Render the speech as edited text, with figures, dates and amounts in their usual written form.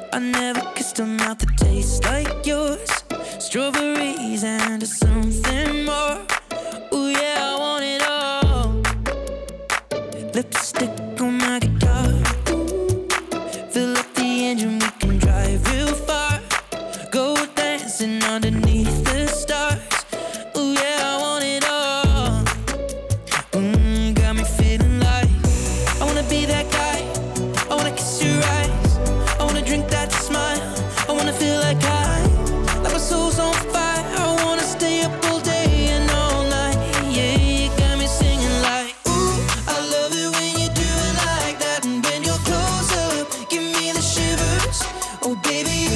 I never kissed a mouth that tastes like yours. Strawberries and something more. Ooh yeah, I want it all. Lipstick on my guitar. Fill up the engine, we can drive real far. Go dancing underneath the stars. Ooh yeah, I want it all. Got me feeling like I wanna be that guy. I wanna kiss your eyes. I wanna drink that smile. I wanna feel like my soul's on fire. I wanna stay up all day and all night. Yeah, you got me singing like, ooh, I love it when you do it like that. And when you're close up, give me the shivers. Oh baby,